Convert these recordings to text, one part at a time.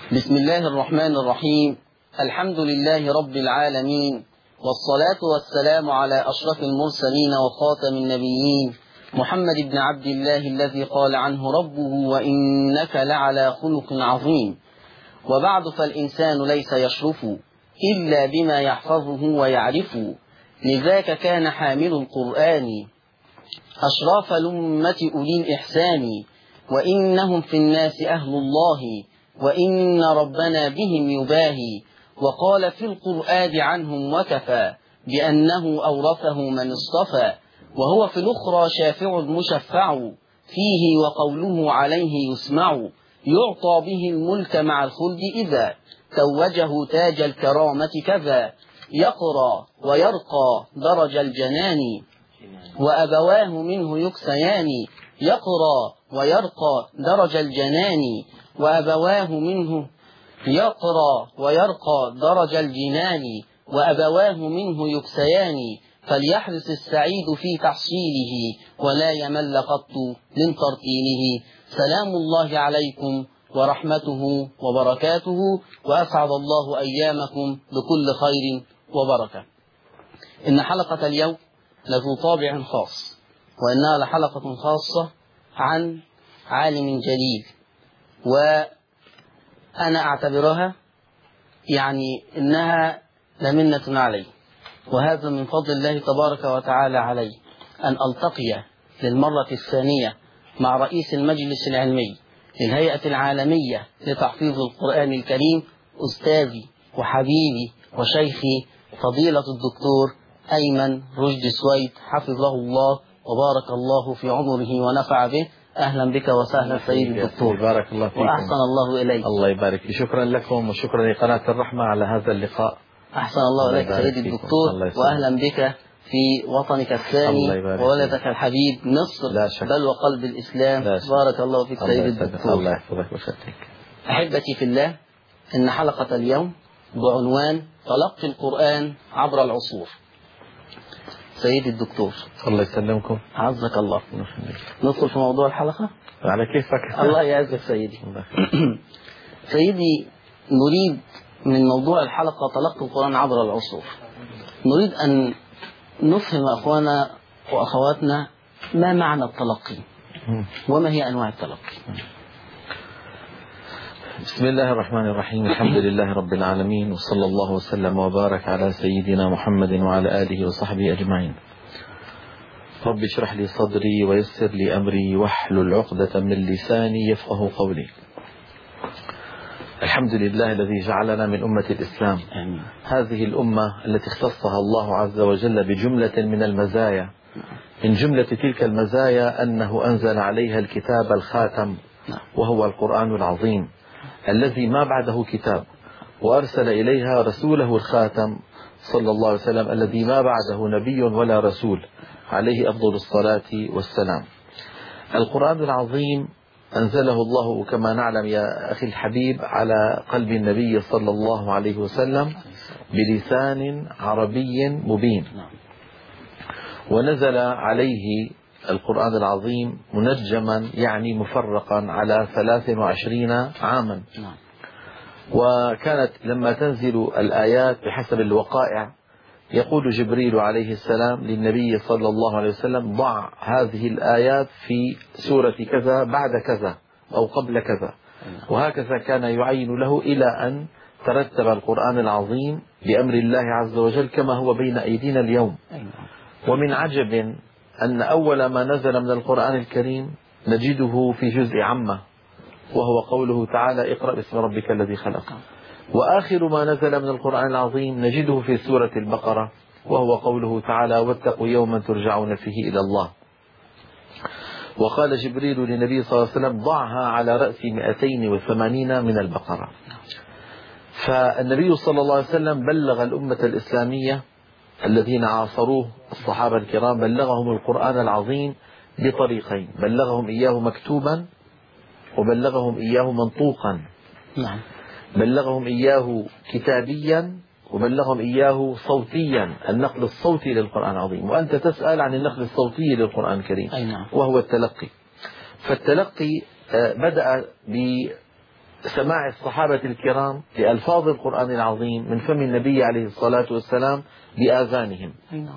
بسم الله الرحمن الرحيم. الحمد لله رب العالمين، والصلاة والسلام على أشرف المرسلين وخاتم النبيين محمد بن عبد الله الذي قال عنه ربه وإنك لعلى خلق عظيم. وبعد، فالإنسان ليس يشرف إلا بما يحفظه ويعرف، لذاك كان حامل القرآن أشراف الأمة أولي الإحسان، وإنهم في الناس أهل الله، وإن ربنا بهم يباهي. وقال في القرآن عنهم وكفى بأنه أورثه من اصطفى، وهو في الأخرى شافع مشفع فيه، وقوله عليه يسمع. يعطى به الملك مع الخلد إذا توجه تاج الكرامة كذا، يقرى ويرقى درج الجنان، وأبواه منه يكسيان. يقرى ويرقى درج الجنان، وأبواه منه يقرى ويرقى درج الجنان، وأبواه منه يكسيان. فليحرص السعيد في تحصيله، ولا يمل قط من ترتيله. سلام الله عليكم ورحمته وبركاته، وأسعد الله أيامكم بكل خير وبركة. إن حلقة اليوم لذو طابع خاص، وإنها لحلقة خاصة عن عالم جليل، وأنا أعتبرها إنها لمنة علي، وهذا من فضل الله تبارك وتعالى علي أن ألتقي للمرة الثانية مع رئيس المجلس العلمي للهيئة العالمية لتحفيظ القرآن الكريم، أستاذي وحبيبي وشيخي فضيلة الدكتور أيمن رشدي سويد، حفظه الله وبارك الله في عمره ونفع به. أهلا بك وسهلا سيدي الدكتور، بارك الله فيكم وأحسن الله إليك. الله يبارك فيك. شكرا لكم وشكرا لقناة الرحمة على هذا اللقاء. أحسن الله إليك سيدي الدكتور، وأهلا بك في وطنك الثاني وولدك الحبيب مصر، بل وقلب الإسلام. بارك الله فيك سيدي الدكتور. الله يحفظك ويسعدك. أحبتي في الله، إن حلقة اليوم بعنوان تلقي القرآن عبر العصور. سيدي الدكتور، الله يسلمكم، عزك الله. ندخل في موضوع الحلقة على كيفك. الله يعزك سيدي. سيدي، نريد من موضوع الحلقة تلقي القرآن عبر العصور، نريد أن نفهم أخوانا وأخواتنا ما معنى التلقي وما هي أنواع التلقي. بسم الله الرحمن الرحيم. الحمد لله رب العالمين، وصلى الله وسلم وبارك على سيدنا محمد وعلى آله وصحبه أجمعين. رب اشرح لي صدري ويسر لي أمري واحلل عقدة من لساني يفقه قولي. الحمد لله الذي جعلنا من أمة الإسلام. آمين. هذه الأمة التي اختصها الله عز وجل بجملة من المزايا. من جملة تلك المزايا أنه أنزل عليها الكتاب الخاتم، وهو القرآن العظيم الذي ما بعده كتاب، وأرسل إليها رسوله الخاتم صلى الله عليه وسلم الذي ما بعده نبي ولا رسول، عليه أفضل الصلاة والسلام. القرآن العظيم أنزله الله كما نعلم يا أخي الحبيب على قلب النبي صلى الله عليه وسلم بلسان عربي مبين، ونزل عليه القرآن العظيم منجما مفرقا على 23 عاما. وكانت لما تنزل الآيات بحسب الوقائع يقول جبريل عليه السلام للنبي صلى الله عليه وسلم ضع هذه الآيات في سورة كذا بعد كذا أو قبل كذا، وهكذا كان يعين له إلى أن ترتب القرآن العظيم بأمر الله عز وجل كما هو بين أيدينا اليوم. ومن عجب أن أول ما نزل من القرآن الكريم نجده في جزء عامة، وهو قوله تعالى اقرأ باسم ربك الذي خلق. وآخر ما نزل من القرآن العظيم نجده في سورة البقرة، وهو قوله تعالى واتقوا يوما ترجعون فيه إلى الله. وقال جبريل للنبي صلى الله عليه وسلم ضعها على رأس 280 من البقرة. فالنبي صلى الله عليه وسلم بلغ الأمة الإسلامية الذين عاصروه الصحابة الكرام، بلغهم القرآن العظيم بطريقين: بلغهم إياه مكتوبا، وبلغهم إياه منطوقا. بلغهم إياه كتابيا، وبلغهم إياه صوتيا، النقل الصوتي للقرآن العظيم. وأنت تسأل عن النقل الصوتي للقرآن الكريم، وهو التلقي. فالتلقي بدأ سماع الصحابة الكرام لألفاظ القرآن العظيم من فم النبي عليه الصلاة والسلام بآذانهم.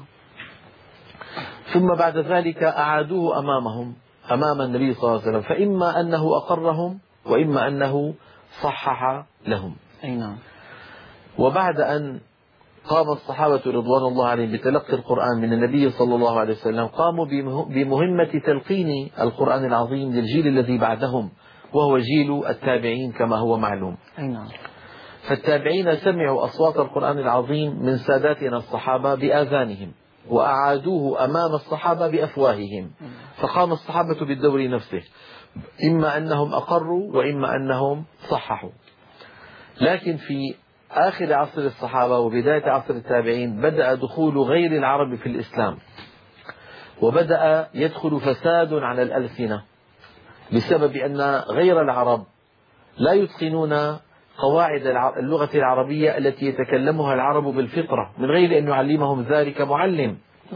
ثم بعد ذلك أعادوه أمام النبي صلى الله عليه وسلم، فإما أنه أقرهم وإما أنه صحح لهم. وبعد أن قام الصحابة رضوان الله عليهم بتلقي القرآن من النبي صلى الله عليه وسلم، قاموا بمهمة تلقين القرآن العظيم للجيل الذي بعدهم، وهو جيل التابعين كما هو معلوم. فالتابعين سمعوا أصوات القرآن العظيم من ساداتنا الصحابة بآذانهم، وأعادوه أمام الصحابة بأفواههم، فقام الصحابة بالدور نفسه، إما أنهم أقروا وإما أنهم صححوا. لكن في آخر عصر الصحابة وبداية عصر التابعين بدأ دخول غير العرب في الإسلام، وبدأ يدخل فساد على الألسنة بسبب أن غير العرب لا يتقنون قواعد اللغة العربية التي يتكلمها العرب بالفطرة من غير أن يعلمهم ذلك معلم.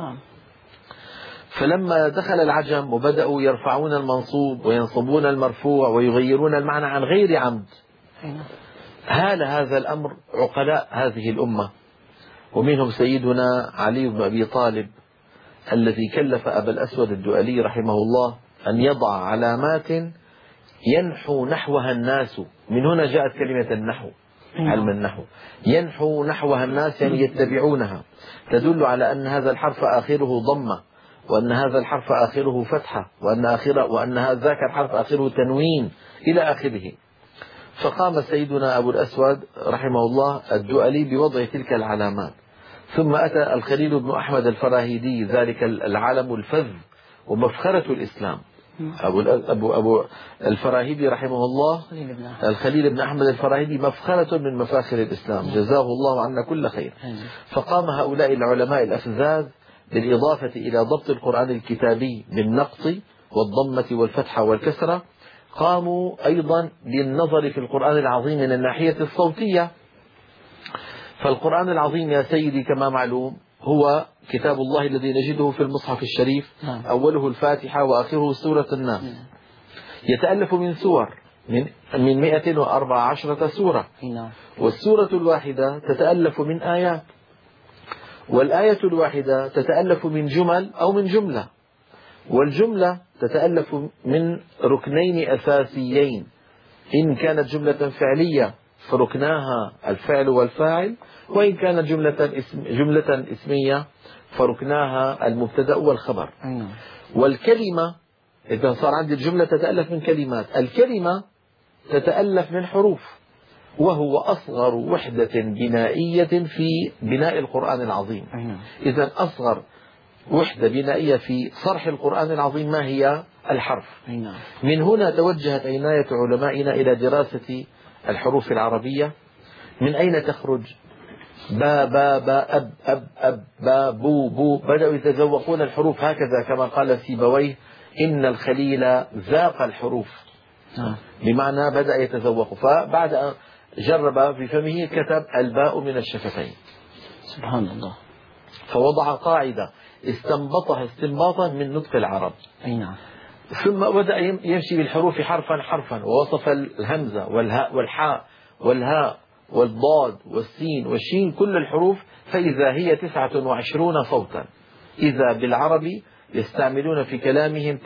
فلما دخل العجم وبدأوا يرفعون المنصوب وينصبون المرفوع ويغيرون المعنى عن غير عمد، هال هذا الأمر عقلاء هذه الأمة، ومنهم سيدنا علي بن أبي طالب الذي كلف أبا الأسود الدؤلي رحمه الله أن يضع علامات ينحو نحوها الناس. من هنا جاءت كلمة النحو، علم النحو، ينحو نحوها الناس يعني يتبعونها، تدل على أن هذا الحرف آخره ضمة، وأن هذا الحرف آخره فتحة، وأن ذاك الحرف آخره تنوين إلى آخره. فقام سيدنا أبو الأسود رحمه الله الدؤلي بوضع تلك العلامات. ثم أتى الخليل بن أحمد الفراهيدي، ذلك العالم الفذ ومفخرة الإسلام، أبو الفراهيدي رحمه الله، الخليل بن أحمد الفراهيدي مفخرة من مفاخر الإسلام، جزاه الله عنا كل خير. فقام هؤلاء العلماء الأفذاذ بالإضافة إلى ضبط القرآن الكتابي بالنقط والضمة والفتحة والكسرة، قاموا أيضا بالنظر في القرآن العظيم من الناحية الصوتية. فالقرآن العظيم يا سيدي كما معلوم هو كتاب الله الذي نجده في المصحف الشريف، أوله الفاتحة وآخره سورة الناس، يتألف من سور، من 114 سورة، والسورة الواحدة تتألف من آيات، والآية الواحدة تتألف من جمل أو من جملة، والجملة تتألف من ركنين أساسيين، إن كانت جملة فعلية فركناها الفعل والفاعل، وإن كانت جملة اسمية فركناها المبتدأ والخبر. والكلمة إذا صار عندي الجملة تتألف من كلمات، الكلمة تتألف من حروف، وهو أصغر وحدة بنائية في بناء القرآن العظيم. إذا أصغر وحدة بنائية في صرح القرآن العظيم ما هي؟ الحرف. من هنا توجهت عناية علمائنا إلى دراسة الحروف العربية. من أين تخرج؟ با با با أب أب أب با بو بو، بدأوا يتذوقون الحروف هكذا كما قال سيبويه إن الخليل ذاق الحروف، بمعنى بدأ يتذوق. فبعد أن جرب في فمه كتب الباء من الشفتين، سبحان الله، فوضع قاعدة استنبطها استنباطا من نطق العرب. ثم بدأ يمشي بالحروف حرفا حرفا، ووصف الهمزة والهاء والحاء والهاء والضاد والسين والشين كل الحروف، فإذا هي 29 صوتا. إذا بالعربي يستعملون في كلامهم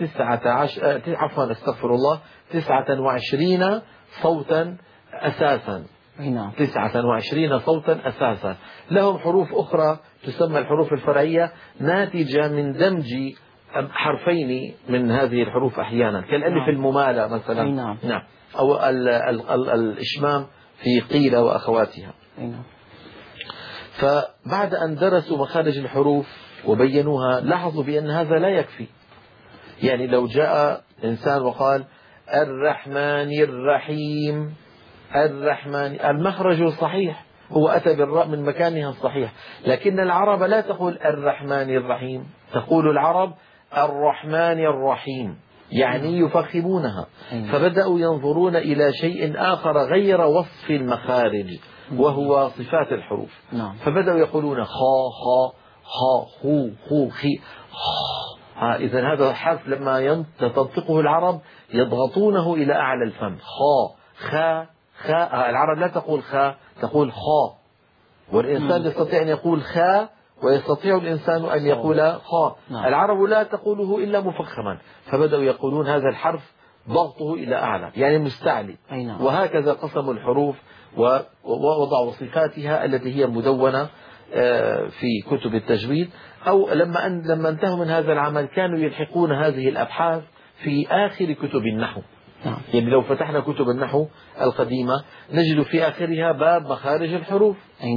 29 صوتا أساسا، 29 صوتا أساسا. لهم حروف أخرى تسمى الحروف الفرعية، ناتجة من دمج حرفين من هذه الحروف أحيانا، كالألف الممالة مثلا، نعم، أو الإشمام في قيل وأخواتها. فبعد أن درسوا مخارج الحروف وبينوها، لاحظوا بأن هذا لا يكفي. يعني لو جاء إنسان وقال الرحمن الرحيم، الرحمن، المخرج صحيح، هو أتى بالراء من مكانها الصحيح، لكن العرب لا تقول الرحمن الرحيم، تقول العرب الرحمن الرحيم، يعني يفخمونها. فبدأوا ينظرون إلى شيء آخر غير وصف المخارج، وهو صفات الحروف. فبدأوا يقولون خا خا خا خو خو خي. إذن هذا الحرف لما تنطقه العرب يضغطونه إلى أعلى الفم، خا خا خاء. العرب لا تقول خاء، تقول خاء، والإنسان يستطيع أن يقول خاء ويستطيع الإنسان أن يقول خاء. العرب لا تقوله إلا مفخما، فبدأوا يقولون هذا الحرف ضغطه إلى أعلى يعني مستعلي. وهكذا قسموا الحروف ووضعوا صفاتها التي هي مدونة في كتب التجويد. أو لما انتهوا من هذا العمل كانوا يلحقون هذه الأبحاث في آخر كتب النحو. يعني لو فتحنا كتب النحو القديمة نجد في آخرها باب مخارج الحروف،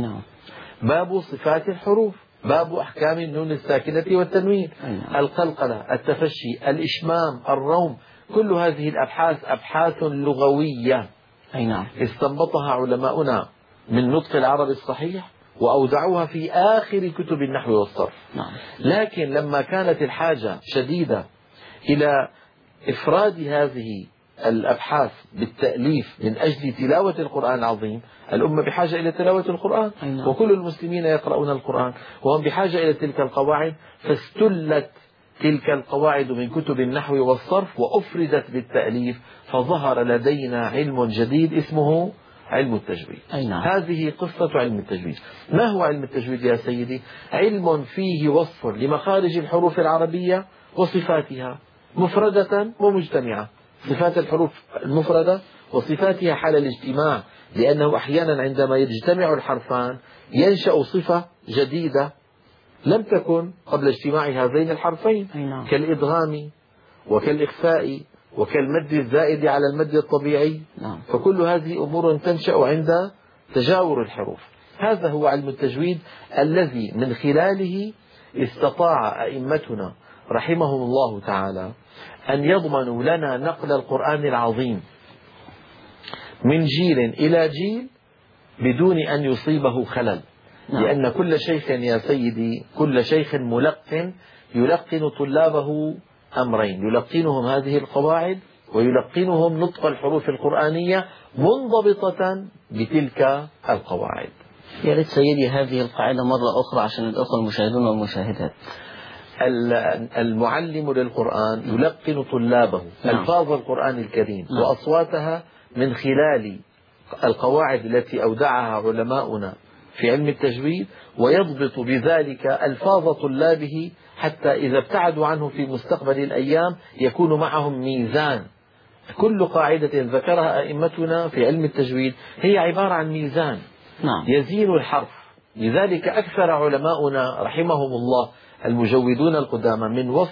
باب صفات الحروف، باب أحكام النون الساكنة والتنوين، القلقلة، التفشي، الإشمام، الروم. كل هذه الأبحاث أبحاث لغوية استنبطها علماؤنا من نطق العرب الصحيح وأودعوها في آخر كتب النحو والصرف. لكن لما كانت الحاجة شديدة إلى إفراد هذه الأبحاث بالتأليف من أجل تلاوة القرآن العظيم، الأمة بحاجة إلى تلاوة القرآن، وكل المسلمين يقرؤون القرآن وهم بحاجة إلى تلك القواعد، فاستلت تلك القواعد من كتب النحو والصرف وأفردت بالتأليف، فظهر لدينا علم جديد اسمه علم التجويد. هذه قصة علم التجويد. ما هو علم التجويد يا سيدي؟ علم فيه وصف لمخارج الحروف العربية وصفاتها مفردة ومجتمعة. صفات الحروف المفردة وصفاتها حال الاجتماع، لأنه أحيانا عندما يجتمع الحرفان ينشأ صفة جديدة لم تكن قبل اجتماع هذين الحرفين، كالإدغام وكالإخفاء وكالمد الزائد على المد الطبيعي. فكل هذه أمور تنشأ عند تجاور الحروف. هذا هو علم التجويد الذي من خلاله استطاع أئمتنا رحمهم الله تعالى أن يضمنوا لنا نقل القرآن العظيم من جيل إلى جيل بدون أن يصيبه خلل. لأن كل شيخ يا سيدي، كل شيخ ملقن يلقن طلابه أمرين: يلقنهم هذه القواعد ويلقنهم نطق الحروف القرآنية منضبطة بتلك القواعد. يا ريت سيدي هذه القاعدة مرة أخرى عشان الأخوة المشاهدون والمشاهدات. المعلم للقرآن يلقن طلابه ألفاظ القرآن الكريم وأصواتها من خلال القواعد التي أودعها علماؤنا في علم التجويد، ويضبط بذلك ألفاظ طلابه حتى إذا ابتعدوا عنه في مستقبل الأيام يكون معهم ميزان. كل قاعدة ذكرها أئمتنا في علم التجويد هي عبارة عن ميزان يزين الحرف. لذلك أكثر علماؤنا رحمهم الله المجودون القدامى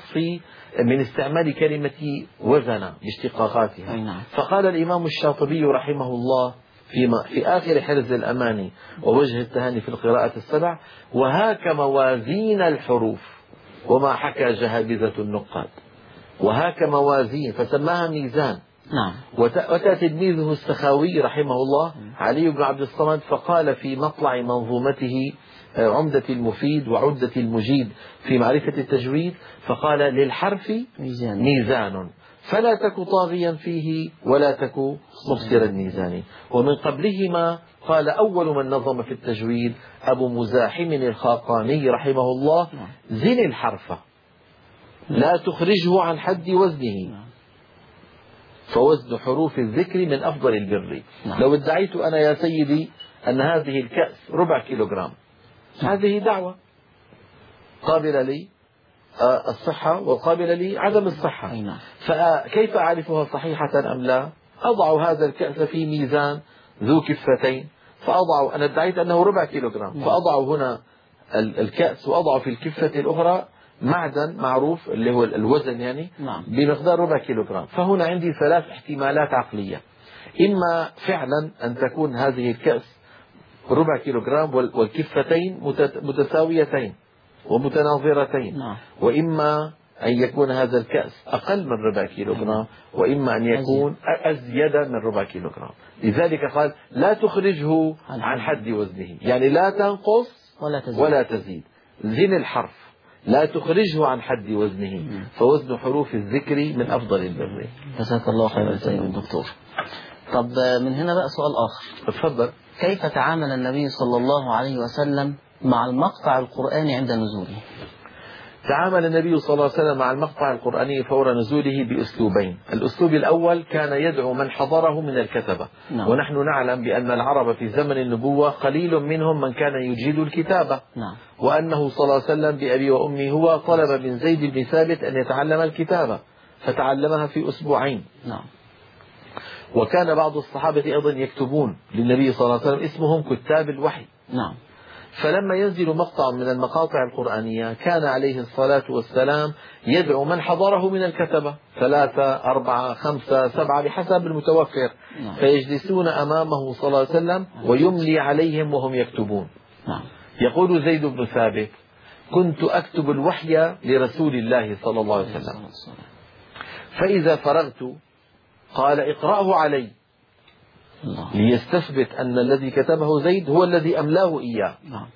من استعمال كلمة وزن باشتقاقاتها. فقال الإمام الشاطبي رحمه الله في آخر حرز الأماني ووجه التهاني في القراءة السبع: وهاك موازين الحروف وما حكى جهابذة النقاد. وهاك موازين، فسماها ميزان. وأتى تلميذه السخاوي رحمه الله علي بن عبد الصمد فقال في مطلع منظومته عمدة المفيد وعدة المجيد في معرفة التجويد، فقال: للحرف ميزان فلا تك طاغيا فيه ولا تك مبصر الميزان. ومن قبلهما قال أول من نظم في التجويد أبو مزاحم الخاقاني رحمه الله: زن الحرف لا تخرجه عن حد وزنه، فوزن حروف الذكر من أفضل البر. لو ادعيت أنا يا سيدي أن هذه الكأس 4 كيلوغرام، هذه دعوة قابلة لي الصحة وقابلة لي عدم الصحة، فكيف أعرفها صحيحة أم لا؟ أضع هذا الكأس في ميزان ذو كفتين، فأضع، أنا ادعيت أنه 4 كيلوغرام، فأضع هنا الكأس وأضع في الكفة الأخرى معدن معروف اللي هو الوزن يعني بمقدار 4 كيلوغرام. فهنا عندي 3 احتمالات عقلية: إما فعلا أن تكون هذه الكأس 4 كيلوغرام والكفتين متساويتين ومتناظرتين، وإما أن يكون هذا الكأس أقل من 4 كيلوغرام، وإما أن يكون أزيد من 4 كيلوغرام. لذلك قال: لا تخرجه عن حد وزنه، يعني لا تنقص ولا تزيد. زن الحرف لا تخرجه عن حد وزنه، فوزن حروف الذكر من أفضل البر. جزاك الله خيرا سيد الدكتور. طب من هنا بقى سؤال آخر. اتفضل. كيف تعامل النبي صلى الله عليه وسلم مع المقطع القرآني عند نزوله؟ تعامل النبي صلى الله عليه وسلم مع المقطع القرآني فور نزوله بأسلوبين. الأسلوب الأول كان يدعو من حضره من الكتبة، ونحن نعلم بأن العرب في زمن النبوة قليل منهم من كان يجيد الكتابة، وأنه صلى الله عليه وسلم بأبي وأمي هو طلب من زيد بن ثابت أن يتعلم الكتابة فتعلمها في أسبوعين. وكان بعض الصحابة أيضا يكتبون للنبي صلى الله عليه وسلم اسمهم كتاب الوحي. فلما ينزل مقطع من المقاطع القرآنية كان عليه الصلاة والسلام يدعو من حضره من الكتبة 3 4 5 7 بحسب المتوفر، فيجلسون أمامه صلى الله عليه وسلم ويملي عليهم وهم يكتبون. يقول زيد بن ثابت: كنت أكتب الوحي لرسول الله صلى الله عليه وسلم، فإذا فرغت قال: اقرأه علي، ليستثبت أن الذي كتبه زيد هو الذي أملاه إياه.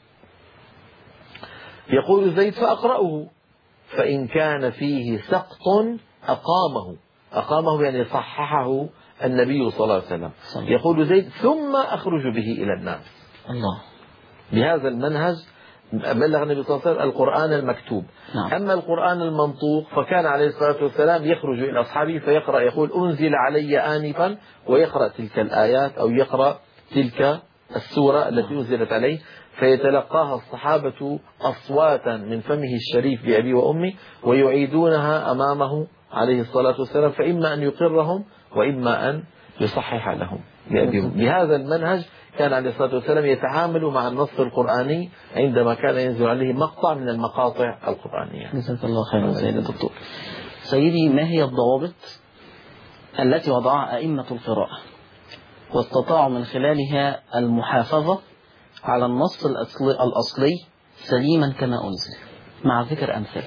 يقول زيد: فأقرأه، فإن كان فيه سقط أقامه يعني صححه النبي صلى الله عليه وسلم. يقول زيد: ثم أخرج به إلى الناس. بهذا المنهج بلغ النبي صلى الله عليه وسلم القرآن المكتوب. أما القرآن المنطوق فكان عليه الصلاة والسلام يخرج إلى أصحابه فيقرأ، يقول: أنزل علي آنفا، ويقرأ تلك الآيات أو يقرأ تلك السورة التي أنزلت عليه، فيتلقاها الصحابة أصواتا من فمه الشريف بأبي وأمي ويعيدونها أمامه عليه الصلاة والسلام، فإما أن يقرهم وإما أن يصحح لهم. بهذا المنهج كان عليه الصلاة والسلام يتعامل مع النص القرآني عندما كان ينزل عليه مقطع من المقاطع القرآنية. جزاك الله خيرا سيدي الدكتور. سيدي، ما هي الضوابط التي وضعها أئمة القراءة واستطاعوا من خلالها المحافظة على النص الأصلي سليما كما أنزل مع ذكر أمثال؟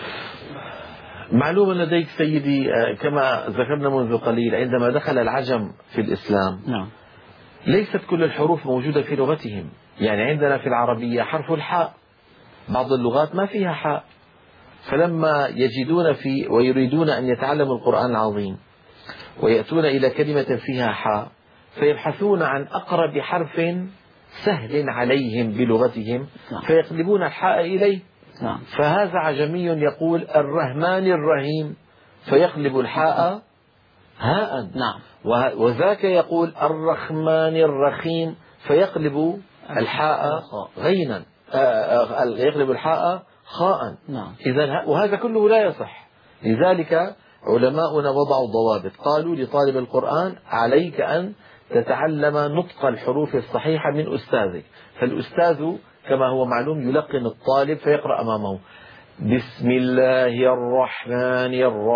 معلوم لديك سيدي كما ذكرنا منذ قليل، عندما دخل العجم في الإسلام ليست كل الحروف موجودة في لغتهم. يعني عندنا في العربية حرف الحاء، بعض اللغات ما فيها حاء، فلما يجدون ويريدون أن يتعلموا القرآن العظيم ويأتون إلى كلمة فيها حاء فيبحثون عن أقرب حرف سهل عليهم بلغتهم فيقلبون الحاء إليه. فهذا عجمي يقول الرحمن الرحيم فيقلب الحاء هاء، وذاك يقول الرحمن الرحيم فيقلب الحاء غينا، يقلب الحاء خاء. إذن وهذا كله لا يصح. لذلك علماؤنا وضعوا ضوابط، قالوا لطالب القرآن: عليك أن تتعلم نطق الحروف الصحيحة من أستاذك. فالأستاذ كما هو معلوم يلقن الطالب فيقرأ أمامه: بسم الله الرحمن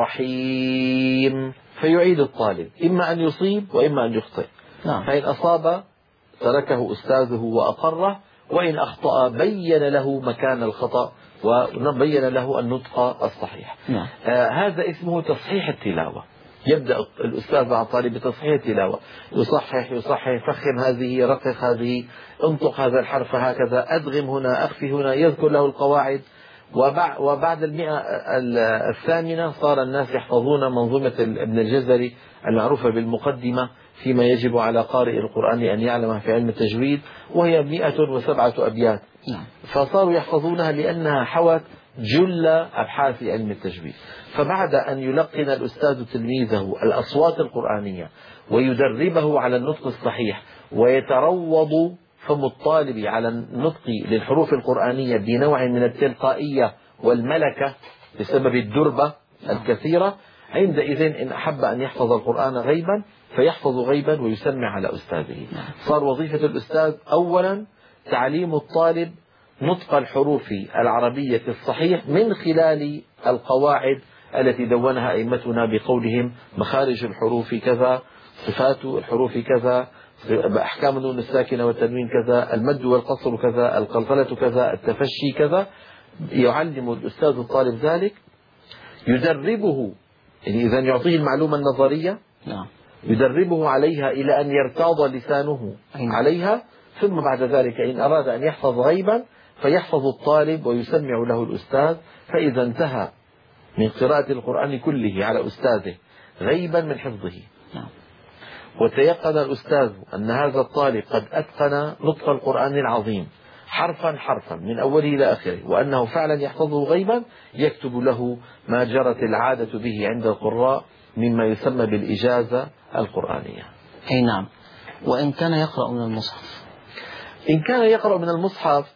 الرحيم، فيعيد الطالب، إما أن يصيب وإما أن يخطئ. فإن أصاب تركه أستاذه وأقره، وإن أخطأ بين له مكان الخطأ وبين له النطق الصحيح. هذا اسمه تصحيح التلاوة. يبدأ الأستاذ مع الطالب بتصحيح التلاوة، يصحح فخم هذه، رقق هذه، انطق هذا الحرف هكذا، أدغم هنا، أخفي هنا، يذكر له القواعد. وبعد 100 الثامنة صار الناس يحفظون منظومة ابن الجزري المعروفة بالمقدمة فيما يجب على قارئ القرآن أن يعلمها في علم التجويد، وهي 107 أبيات. فصاروا يحفظونها لأنها حوت جل أبحاث علم التجويد. فبعد أن يلقن الأستاذ تلميذه الأصوات القرآنية ويدربه على النطق الصحيح ويتروض فم الطالب على النطق للحروف القرآنية بنوع من التلقائية والملكة بسبب الدربة الكثيرة، عندئذ إن أحب أن يحفظ القرآن غيبا فيحفظ غيبا ويسمع على أستاذه. صار وظيفة الأستاذ أولا تعليم الطالب نطق الحروف العربية الصحيح من خلال القواعد التي دونها أئمتنا بقولهم: مخارج الحروف كذا، صفات الحروف كذا، أحكام النون الساكنة والتنوين كذا، المد والقصر كذا، القلقلة كذا، التفشي كذا. يعلم الأستاذ الطالب ذلك، يدربه، يعني إذا يعطيه المعلومة النظرية يدربه عليها إلى أن يرتاض لسانه عليها، ثم بعد ذلك إن أراد أن يحفظ غيبا فيحفظ الطالب ويسمع له الأستاذ. فإذا انتهى من قراءة القرآن كله على أستاذه غيبا من حفظه، وتيقن الأستاذ أن هذا الطالب قد أتقن نطق القرآن العظيم حرفا حرفا من أوله إلى آخره، وأنه فعلا يحفظه غيبا، يكتب له ما جرت العادة به عند القراء مما يسمى بالإجازة القرآنية. أي نعم. وإن كان يقرأ من المصحف؟ إن كان يقرأ من المصحف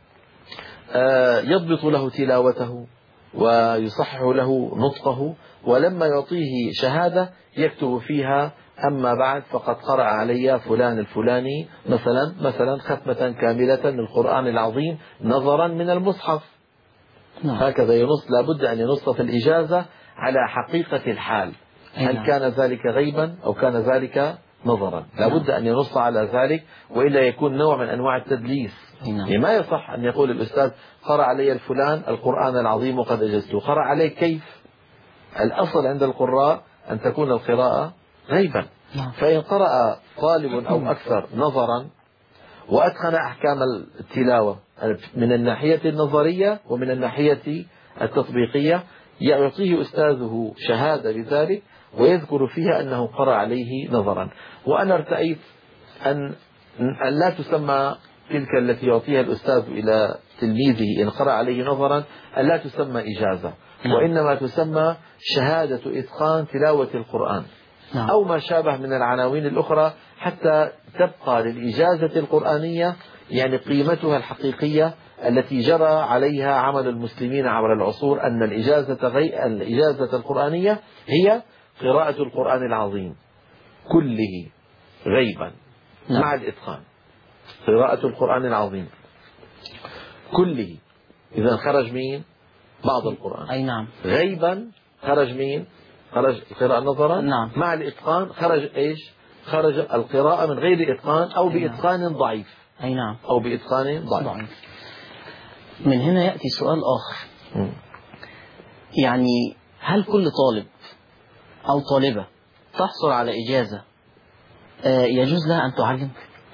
يضبط له تلاوته ويصحح له نطقه، ولما يعطيه شهادة يكتب فيها: أما بعد فقد قرأ علي فلان الفلاني مثلا ختمة كاملة للقرآن العظيم نظرا من المصحف. هكذا ينص، لابد أن ينص في الإجازة على حقيقة الحال، هل كان ذلك غيبا أو كان ذلك نظرا، لابد أن ينص على ذلك، وإلا يكون نوع من أنواع التدليس. ما يصح أن يقول الأستاذ: قرأ علي الفلان القرآن العظيم وقد أجزته. قرأ عليه كيف؟ الأصل عند القراء أن تكون القراءة غيبا. فإن قرأ طالب أو أكثر نظرا وأتقن أحكام التلاوة من الناحية النظرية ومن الناحية التطبيقية، يعطيه أستاذه شهادة بذلك ويذكر فيها أنه قرأ عليه نظرا. وأنا ارتأيت أن لا تسمى تلك التي يعطيها الأستاذ إلى تلميذه إن قرأ عليه نظرا أن لا تسمى إجازة، وإنما تسمى شهادة إتقان تلاوة القرآن أو ما شابه من العناوين الأخرى، حتى تبقى للإجازة القرآنية يعني قيمتها الحقيقية التي جرى عليها عمل المسلمين عبر العصور، أن الإجازة القرآنية هي قراءة القرآن العظيم كله غيبا مع الإتقان. قراءة القرآن العظيم كله، إذا خرج مين؟ بعض القرآن. أي نعم. غيبا خرج مين؟ خرج القراءة نظرا. نعم. مع الإتقان خرج إيش؟ خرج القراءة من غير إتقان أو بإتقان ضعيف. أي نعم. أو بإتقان ضعيف. من هنا يأتي سؤال آخر. يعني هل كل طالب أو طالبة تحصل على إجازة يجوز لها أن تعلم؟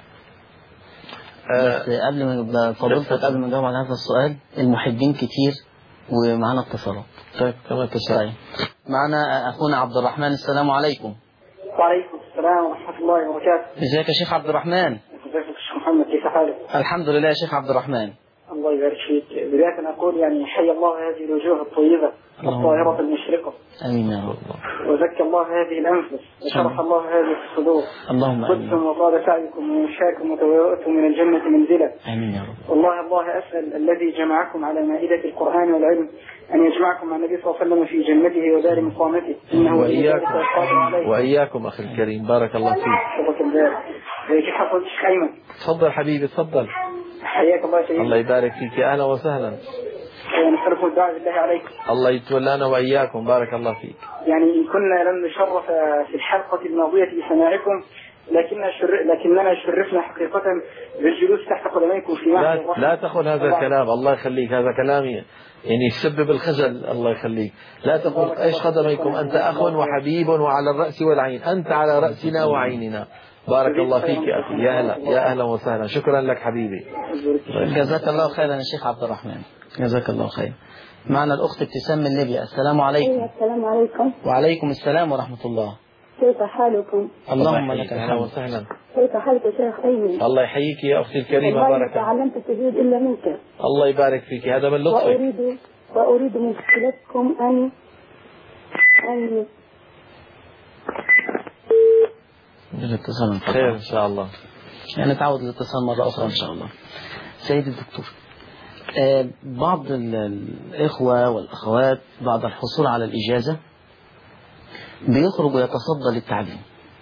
بس قبل ما فضلتك قبل ما نجاوب على هذا السؤال، المحبين كتير ومعنا اتصالات. طيب كما تشاء. معنا أخونا عبد الرحمن. السلام عليكم. وعليكم السلام ورحمة الله وبركاته. ازيك يا شيخ عبد الرحمن؟ ازيك يا شيخ محمد، كيف حالك؟ الحمد لله يا شيخ عبد الرحمن. الله يبارك فيك. بداية أقول يعني حي الله هذه الوجوه الطيبة الطاهرة المشرقة. آمين يا رب. وزكى الله هذه الأنفس وشرح الله هذه الصدور. اللهم آمين. قدتم وطال سعيكم ومشاكم وتبوأتم من الجنة منزلا. آمين يا رب. والله أسأل الذي جمعكم على مائدة القرآن والعلم أن يجمعكم مع النبي صلى الله عليه وسلم في جنته ودار مقامته، إنه وإياكم أخي الكريم، بارك الله فيك. كيف حصلت شيخ أيمن؟ تفضل حبيبي تفضل. حياك الله سيدي. الله يبارك فيك، أهلا وسهلا. نسألكم الدعاء بالله عليكم. الله يتولانا وإياكم، بارك الله فيك. يعني إن كنا لم نشرف في الحلقة الماضية بسماعكم، لكننا شرفنا حقيقة بالجلوس تحت قدميكم في معهد الرحمة. لا تقل هذا الكلام، الله يخليك، هذا كلامي يعني يسبب الخجل، الله يخليك. لا تقل ايش قدميكم، أنت أخ وحبيب وعلى الرأس والعين، أنت على رأسنا وعيننا. بارك الله فيك يا أخي، يا أهلا وسهلا، شكرا لك حبيبي. جزاك الله خيرا يا شيخ عبد الرحمن، جزاك الله خير. معنا الأخت ابتسام من ليبيا. السلام عليكم. السلام عليكم. وعليكم السلام ورحمة الله. كيف حالكم؟ اللهم لك أهلا الحمد. وسهلا. كيف حالك يا شيخ أيمن؟ الله يحييك يا أختي الكريمة، بارك الله. تعلمت التجويد إلا منك. الله يبارك فيك، هذا من لطفك. وأريد من فضلكم أن الاتصال خير إن شاء الله. يعني نتعود الاتصال مرة أخرى إن شاء الله. سيد الدكتور، بعض الإخوة والأخوات بعد الحصول على الإجازة بيخرج ويتصدى للتعليم،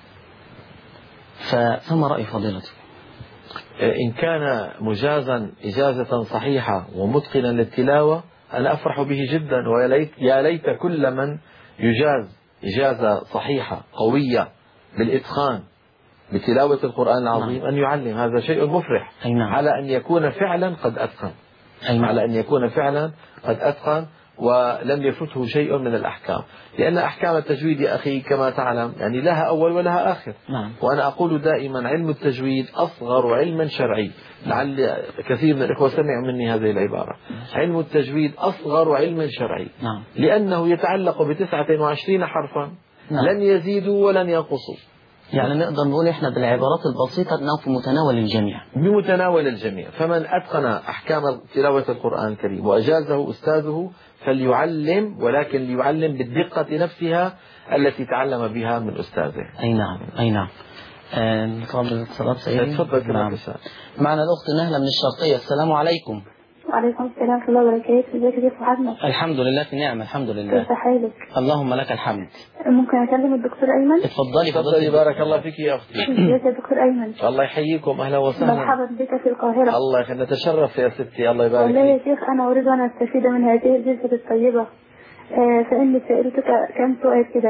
فما رأي فضيلتك؟ إن كان مجازا إجازة صحيحة ومتقنا للتلاوة أنا أفرح به جدا، ويا ليت كل من يجاز إجازة صحيحة قوية بالإتقان بتلاوة القرآن العظيم أن يعلم. هذا شيء مفرح على أن يكون فعلا قد أتقن، على أن يكون فعلا قد أتقن ولم يفته شيء من الأحكام، لأن أحكام التجويد يا أخي كما تعلم يعني لها أول ولها آخر. وأنا أقول دائما علم التجويد أصغر علما شرعي، لعل كثير من الإخوة سمعوا مني هذه العبارة. علم التجويد أصغر علم شرعي لأنه يتعلق ب29 حرفا لن يزيدوا ولن ينقصوا، يعني نقدر نقول احنا بالعبارات البسيطة انه في متناول الجميع. بمتناول الجميع. فمن أتقن أحكام تلاوة القرآن الكريم وأجازه أستاذه فليعلم، ولكن ليعلم بالدقة نفسها التي تعلم بها من أستاذه. أي نعم أي نعم. نقابل الاتصالات سيدي. تفضل. نعم. معنا الأخت نهلة من الشرقية. السلام عليكم. وعليكم السلام ورحمة الله وبركاته. ازيك يا شيخ محمد؟ الحمد لله في نعمة الحمد لله. كيف حالك؟ اللهم لك الحمد. ممكن أكلم الدكتور أيمن؟ اتفضلي. بارك الله فيك يا أختي. ازيك يا دكتور أيمن؟ الله يحييكم، أهلا وسهلا. مرحبا بك في القاهرة. الله يخلينا، نتشرف يا ستي، الله يبارك والله يا فيك. شيخ أنا أريد أن أستفيد من هذه الجلسة الطيبة، فإني سألتك كم سؤال كده.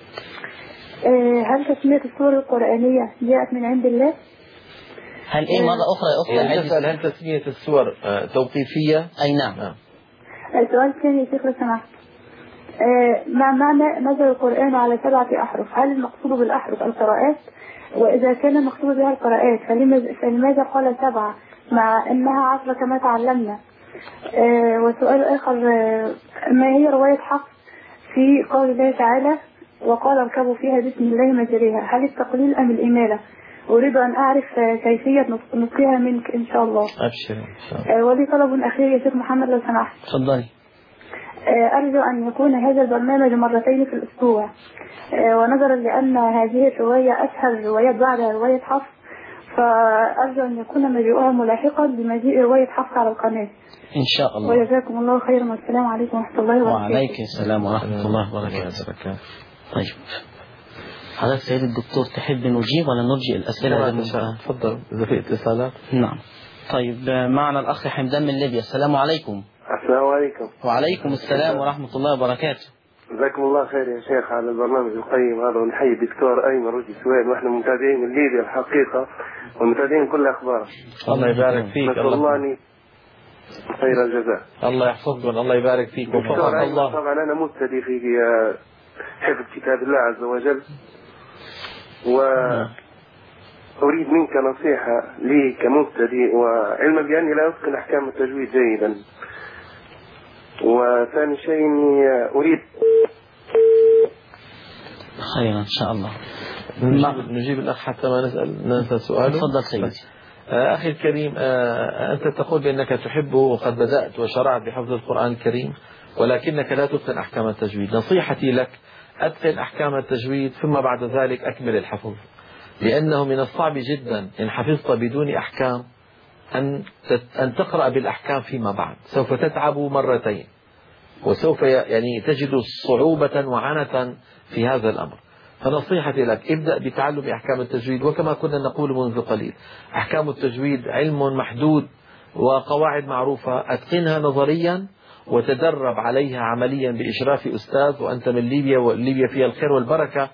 هل تسمية السور القرآنية جاءت من عند الله؟ هل مرة أخرى يا أختي؟ هل تسمية السور توقيفية؟ أي نعم. السؤال الثاني يا شيخ لو سمحت، ما معنى نزل القرآن على 7 أحرف؟ هل المقصود بالأحرف القراءات؟ وإذا كان المقصود بها القراءات فلماذا قال 7 مع أنها 10 كما تعلمنا؟ وسؤال آخر، ما هي رواية حفص في قول الله تعالى وقال اركبوا فيها بسم الله مجريها؟ هل التقليل أم الإمالة؟ أريد أن أعرف كيفية نطقها منك إن شاء الله. أبشر إن شاء الله. ولي طلب أخير يا شيخ محمد لو سمحت. تفضلي. أرجو أن يكون هذا البرنامج مرتين في الأسبوع، ونظرا لأن هذه الرواية أسهل روايات بعد رواية حفص، فأرجو أن يكون مجيئها ملاحقا بمجيء رواية حفص على القناة إن شاء الله. وجزاكم الله خيرا والسلام عليكم ورحمة الله وبركاته. وعليكم السلام ورحمة الله وبركاته. طيب حضرتك سيد الدكتور تحب نجيب ولا نرجئ الأسئلة؟ تفضل إذا في اتصالات. نعم. طيب معنا الأخ حمدان من ليبيا. السلام عليكم. السلام عليكم. وعليكم السلام ورحمة الله وبركاته. جزاكم الله خير يا شيخ على البرنامج القيم هذا، ونحيي الدكتور أيمن رشدي سويد، واحنا متابعين من ليبيا الحقيقة ومتابعين كل أخباره. الله يبارك فيك. نسأل الله خير الجزاء. الله يحفظكم، الله يبارك فيك وفقك الله. طبعا أنا مبتدئ في حفظ كتاب الله عز وجل، وأريد منك نصيحة لي كمبتدئ، وعلما بأني لا أتقن أحكام التجويد جيدا. وثاني شيء إني أريد خيرا إن شاء الله. نجيب الأخ حتى ما ننسى سؤاله. تفضل سيدي. أخي الكريم، أنت تقول بأنك تحبه وقد بدأت وشرعت بحفظ القرآن الكريم، ولكنك لا تتقن أحكام التجويد. نصيحتي لك أتقن أحكام التجويد ثم بعد ذلك أكمل الحفظ، لأنه من الصعب جدا إن حفظت بدون أحكام أن تقرأ بالأحكام فيما بعد. سوف تتعب مرتين، وسوف يعني تجد صعوبة وعنة في هذا الأمر. فنصيحتي لك ابدأ بتعلم أحكام التجويد، وكما كنا نقول منذ قليل أحكام التجويد علم محدود وقواعد معروفة، أتقنها نظريا وتدرب عليها عمليا بإشراف أستاذ، وأنت من ليبيا، وليبيا فيها الخير والبركة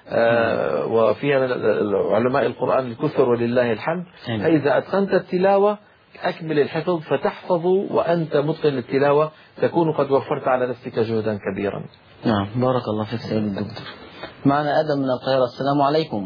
وفيها من علماء القرآن الكثر ولله الحمد. فإذا أتقنت التلاوة أكمل الحفظ، فتحفظ وأنت متقن التلاوة، تكون قد وفرت على نفسك جهدا كبيرا. نعم بارك الله فيك سيد الدكتور. معنا آدم من القاهرة. السلام عليكم.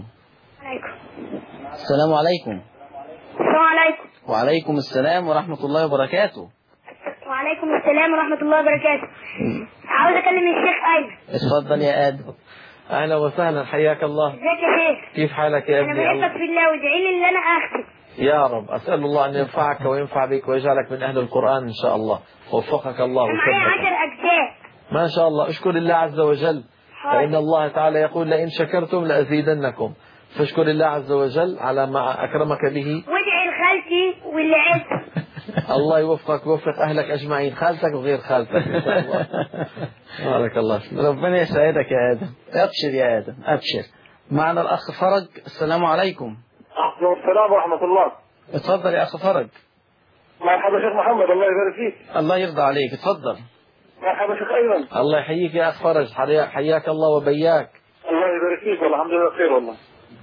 السلام عليكم. السلام عليكم. وعليكم السلام ورحمة الله وبركاته. وعليكم السلام ورحمة الله وبركاته. عاوز أكلم الشيخ أيمن. اتفضل يا آدم. أهلا وسهلا، حياك الله. ازيك يا شيخ؟ كيف حالك يا ابني؟ أنا بحبك في الله، وادعي لي إن أنا أختم. يا رب، أسأل الله أن ينفعك وينفع بك ويجعلك من أهل القرآن إن شاء الله، ووفقك الله أنا معايا 10 أجزاء. ما شاء الله. اشكر الله عز وجل، فإن الله تعالى يقول لئن شكرتم لأزيدنكم، فاشكر الله عز وجل على ما أكرمك به. وادعي لخالتي واللي عز. الله يوفقك ويوفق أهلك أجمعين، خالتك وغير خالتك إن شاء الله. بارك الله فيك. ربنا يسعدك يا آدم. أبشر يا آدم أبشر. معنا الأخ فرج. السلام عليكم. السلام ورحمة الله. اتفضل يا أخ فرج. مرحبا شيخ محمد، الله يبارك فيك. الله يرضى عليك، اتفضل. مرحبا شيخ أيمن. الله يحييك يا أخ فرج، حياك الله وبياك. الله يبارك فيك، والله الحمد لله بخير والله.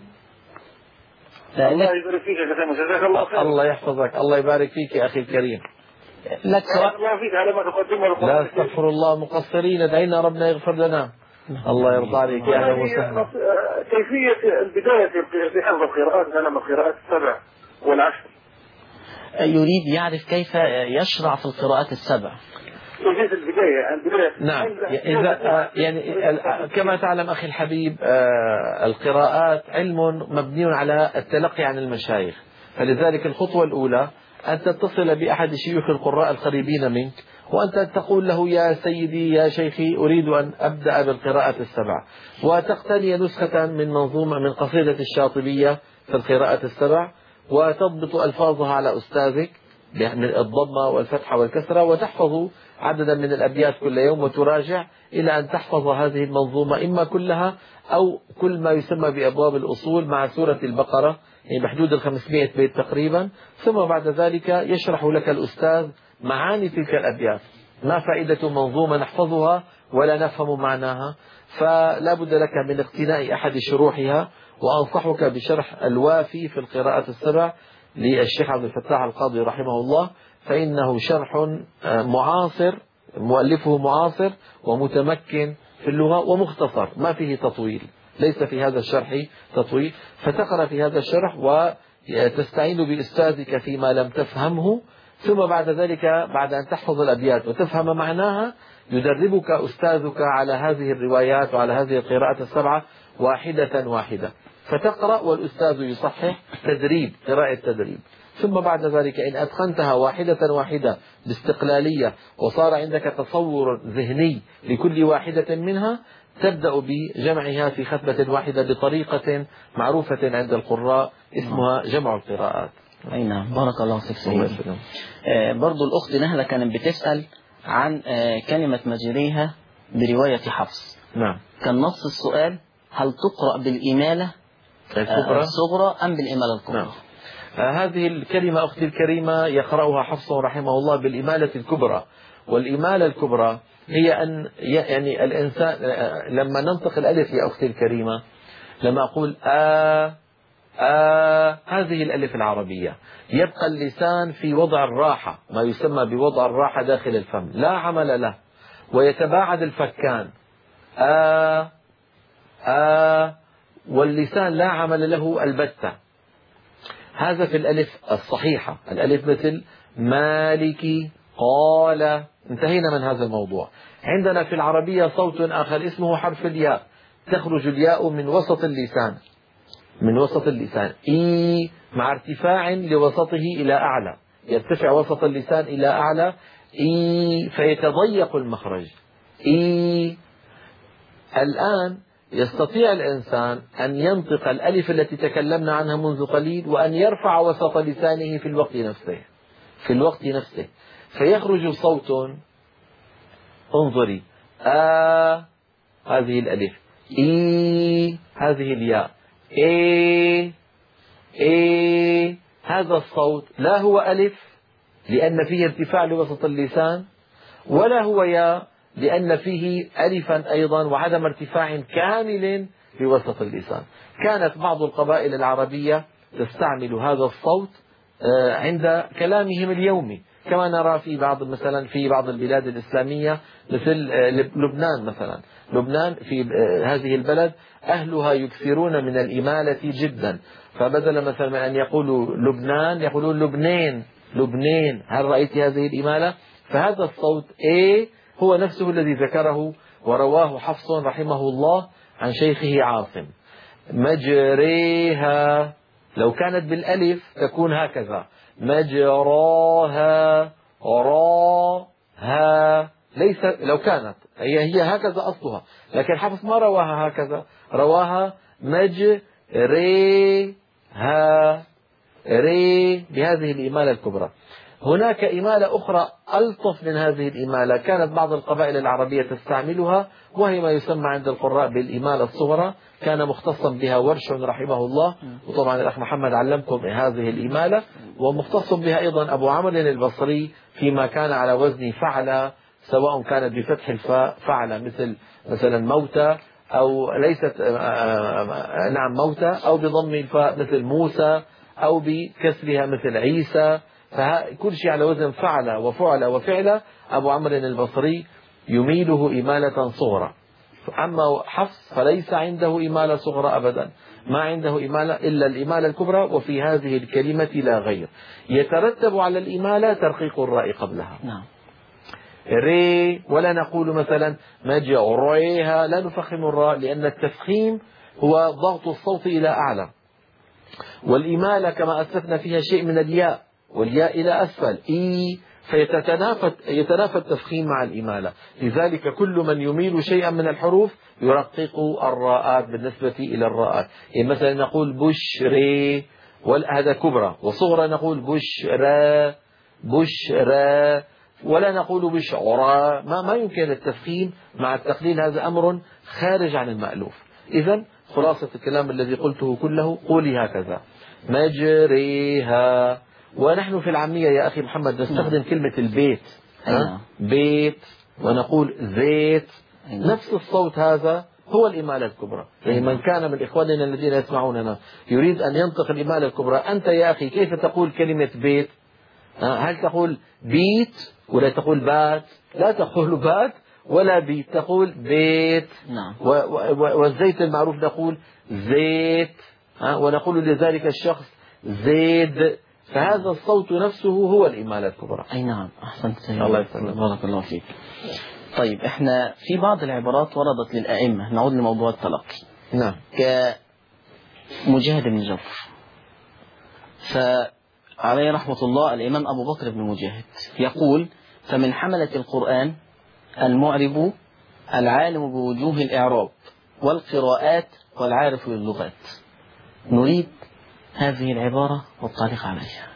الله يبارك فيك يا شيخ أيمن، جزاك الله خير. الله يحفظك، الله يبارك فيك يا أخي الكريم. لك سؤال. الله فيك على ما تقدمه. لا استغفر الله، مقصرين، ادعينا ربنا يغفر لنا. الله يرضى عليك، يا أهلا وسهلا. كيفية البداية في حفظ القراءات، نعم القراءات 7 و10. يريد يعرف كيف يشرع في القراءات 7. في البداية نعم. إذا يعني كما تعلم أخي الحبيب القراءات علم مبني على التلقي عن المشايخ، فلذلك الخطوة الأولى أن تتصل بأحد شيوخ القراء القريبين منك وأنت تقول له يا سيدي يا شيخي أريد أن أبدأ بالقراءة السبع، وتقتني نسخة من منظومة من قصيدة الشاطبية في القراءة السبع وتضبط ألفاظها على أستاذك من الضمة والفتحة والكسرة، وتحفظ عددا من الأبيات كل يوم وتراجع إلى أن تحفظ هذه المنظومة إما كلها أو كل ما يسمى بأبواب الأصول مع سورة البقرة، يعني بحدود 500 بيت تقريبا. ثم بعد ذلك يشرح لك الأستاذ معاني تلك الأبيات. ما فائدة منظومة نحفظها ولا نفهم معناها؟ فلا بد لك من اقتناء أحد شروحها، وأنصحك بشرح الوافي في القراءة السبع للشيخ عبد الفتاح القاضي رحمه الله، فإنه شرح معاصر، مؤلفه معاصر ومتمكن في اللغة ومختصر، ما فيه تطويل، ليس في هذا الشرح تطويل. فتقرأ في هذا الشرح وتستعين بأستاذك فيما لم تفهمه، ثم بعد ذلك بعد أن تحفظ الأبيات وتفهم معناها يدربك أستاذك على هذه الروايات وعلى هذه القراءة السبعة واحدة واحدة، فتقرأ والأستاذ يصحح، تدريب، قراءة تدريب. ثم بعد ذلك إن أتقنتها واحدة واحدة باستقلالية وصار عندك تصور ذهني لكل واحدة منها، تبدأ بجمعها في ختمة واحدة بطريقة معروفة عند القراء اسمها جمع القراءات. أي نعم، بارك الله فيك سيدي. برضو الأخت نهلة كانت بتسأل عن كلمة مجريها برواية حفص. نعم. كان نص السؤال هل تقرأ بالإمالة الصغرى أم بالإمالة الكبرى؟ نعم. هذه الكلمة أختي الكريمة يقرأها حفص رحمه الله بالإمالة الكبرى. والإمالة الكبرى هي أن يعني الإنسان لما ننطق الألف يا أختي الكريمة، لما أقول هذه الألف العربية يبقى اللسان في وضع الراحة، ما يسمى بوضع الراحة داخل الفم، لا عمل له، ويتباعد الفكان واللسان لا عمل له البتة. هذا في الألف الصحيحة، الألف مثل مالكي قال، انتهينا من هذا الموضوع. عندنا في العربية صوت آخر اسمه حرف الياء، تخرج الياء من وسط اللسان، من وسط اللسان إي مع ارتفاع لوسطه إلى أعلى، يرتفع وسط اللسان إلى أعلى إي فيتضيق المخرج إي. الآن يستطيع الإنسان أن ينطق الألف التي تكلمنا عنها منذ قليل وأن يرفع وسط لسانه في الوقت نفسه، في الوقت نفسه، فيخرج صوت، انظري هذه الألف، إي هذه الياء، إيه هذا الصوت لا هو ألف لأن فيه ارتفاع لوسط اللسان، ولا هو ياء لأن فيه ألفا أيضا وعدم ارتفاع كامل لوسط اللسان. كانت بعض القبائل العربية تستعمل هذا الصوت عند كلامهم اليومي، كما نرى في بعض مثلا في بعض البلاد الإسلامية مثل لبنان مثلا. لبنان في هذه البلد أهلها يكثرون من الإمالة جدا، فبدل مثلا من أن يقولوا لبنان يقولون لبنان لبنان. هل رأيت هذه الإمالة؟ فهذا الصوت إيه هو نفسه الذي ذكره ورواه حفص رحمه الله عن شيخه عاصم. مجريها لو كانت بالألف تكون هكذا، مجراها راها، ليس لو كانت هي هكذا أصلها، لكن حفص ما رواها هكذا، رواها مجريها ري بهذه الإمالة الكبرى. هناك إمالة أخرى ألطف من هذه الإمالة كانت بعض القبائل العربية تستعملها، وهي ما يسمى عند القراء بالإمالة الصغرى، كان مختصا بها ورش رحمه الله، وطبعا الأخ محمد علمكم هذه الإمالة، ومختص بها أيضا أبو عمرو البصري فيما كان على وزن فعل، سواء كانت بفتح الفاء فعل مثلا موتى، أو ليست نعم موتى، أو بضم الفاء مثل موسى، أو بكسرها مثل عيسى، فكل شيء على وزن فعل وفعل وفعل. أبو عمرو البصري يميله إمالة صغرى. أما حفص فليس عنده إمالة صغرى أبدا، ما عنده إمالة إلا الإمالة الكبرى، وفي هذه الكلمة لا غير. يترتب على الإمالة ترقيق الراء قبلها. نعم. ري، ولا نقول مثلا مجريها، لا نفخم الراء، لأن التفخيم هو ضغط الصوت إلى أعلى، والإمالة كما أسلفنا فيها شيء من الياء، والياء إلى أسفل فيتنافى التفخيم مع الإمالة. لذلك كل من يميل شيئا من الحروف يرقق الراءات بالنسبة إلى الراءات. يعني مثلا نقول بشري، هذا كبرى، وصغرى نقول بشرى بشرى، ولا نقول بشعرى. ما يمكن التفخيم مع التقليل، هذا أمر خارج عن المألوف. إذن خلاصة الكلام الذي قلته كله، قولي هكذا مجريها. ونحن في العامية يا أخي محمد نستخدم كلمة البيت، بيت، ونقول زيت، نفس الصوت هذا هو الإمالة الكبرى. يعني من كان من إخواننا الذين يسمعوننا يريد أن ينطق الإمالة الكبرى، أنت يا أخي كيف تقول كلمة بيت؟ هل تقول بيت ولا تقول بات؟ لا تقول بات ولا بيت، تقول بيت. والزيت المعروف نقول زيت، ونقول لذلك الشخص زيد. فهذا الصوت نفسه هو الإمالة الكبرى. أي نعم، أحسنت. الله يسلمك، بارك الله فيك. طيب احنا في بعض العبارات وردت للأئمة، نعود لموضوع التلقي. نعم. كمجاهد بن جبر، فعليه رحمة الله الإمام أبو بكر بن مجاهد يقول: فمن حملة القرآن المعرب العالم بوجوه الإعراب والقراءات والعارف للغات. نريد هذه العبارة والتعليق عليها.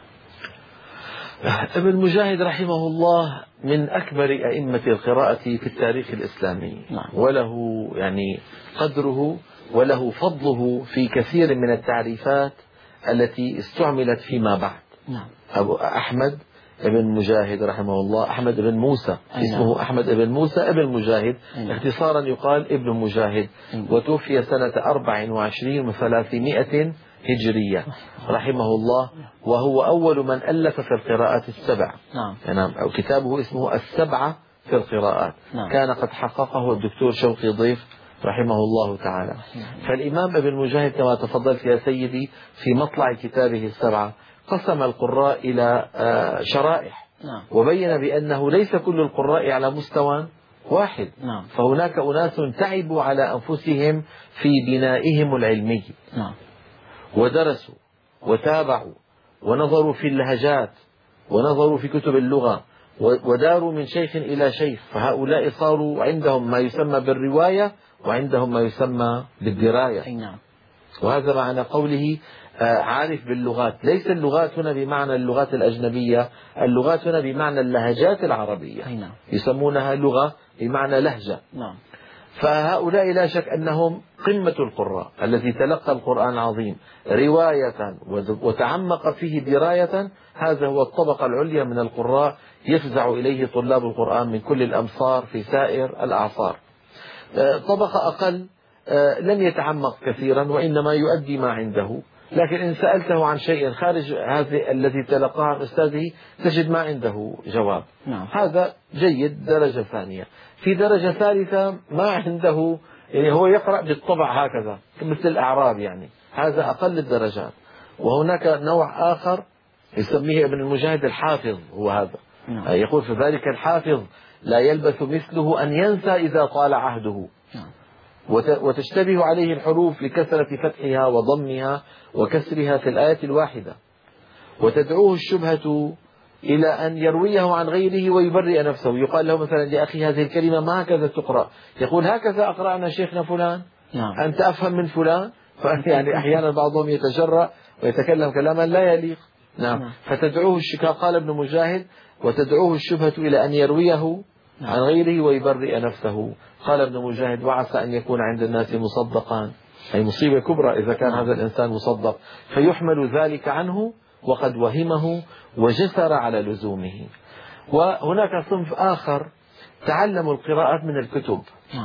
ابن مجاهد رحمه الله من أكبر أئمة القراءة في التاريخ الإسلامي. وله يعني قدره وله فضله في كثير من التعريفات التي استعملت فيما بعد. أبو أحمد ابن مجاهد رحمه الله، أحمد بن موسى، اسمه أحمد بن موسى ابن مجاهد، اختصارا يقال ابن مجاهد، وتوفي سنة 24 و300 هجرية رحمه الله، وهو أول من ألف في القراءات السبع. أو كتابه اسمه السبعة في القراءات. كان قد حققه الدكتور شوقي ضيف رحمه الله تعالى. فالإمام ابن مجاهد كما تفضلت يا سيدي في مطلع كتابه السبعة قسم القراء إلى شرائح، وبين بأنه ليس كل القراء على مستوى واحد. فهناك أناس تعبوا على أنفسهم في بنائهم العلمي، ودرسوا وتابعوا ونظروا في اللهجات ونظروا في كتب اللغة وداروا من شيخ إلى شيخ. فهؤلاء صاروا عندهم ما يسمى بالرواية وعندهم ما يسمى بالدراية. وهذا معنى قوله عارف باللغات. ليس اللغات هنا بمعنى اللغات الأجنبية، اللغات هنا بمعنى اللهجات العربية، يسمونها لغة بمعنى لهجة. فهؤلاء لا شك أنهم قمة القراء الذي تلقى القرآن العظيم رواية وتعمق فيه دراية. هذا هو الطبقة العليا من القراء يفزع إليه طلاب القرآن من كل الأمصار في سائر الأعصار. طبقة أقل لم يتعمق كثيرا وإنما يؤدي ما عنده، لكن إن سألته عن شيء خارج هذا الذي تلقاه عن أستاذه تجد ما عنده جواب. هذا جيد. درجة ثانية. في درجة ثالثة ما عنده، يعني هو يقرأ بالطبع هكذا مثل الأعراب، يعني هذا أقل الدرجات. وهناك نوع آخر يسميه ابن المجاهد الحافظ، هو هذا. يقول في ذلك الحافظ لا يلبث مثله أن ينسى إذا طال عهده، وتشتبه عليه الحروف لكثرة فتحها وضمها وكسرها في الآية الواحدة، وتدعوه الشبهة إلى أن يرويه عن غيره ويبرئ نفسه. يقال له مثلا: يا أخي هذه الكلمة ما هكذا تقرأ، يقول: هكذا أقرأنا شيخنا فلان. أنت أفهم من فلان. يعني أحيانا بعضهم يتجرأ ويتكلم كلاما لا يليق. فتدعوه الشكا. قال ابن مجاهد: وتدعوه الشبهة إلى أن يرويه عن غيره ويبرئ نفسه. قال ابن مجاهد: وعسى أن يكون عند الناس مصدقا، أي مصيبة كبرى إذا كان هذا الإنسان مصدق، فيحمل ذلك عنه وقد وهمه وجسر على لزومه. وهناك صنف آخر تعلموا القراءات من الكتب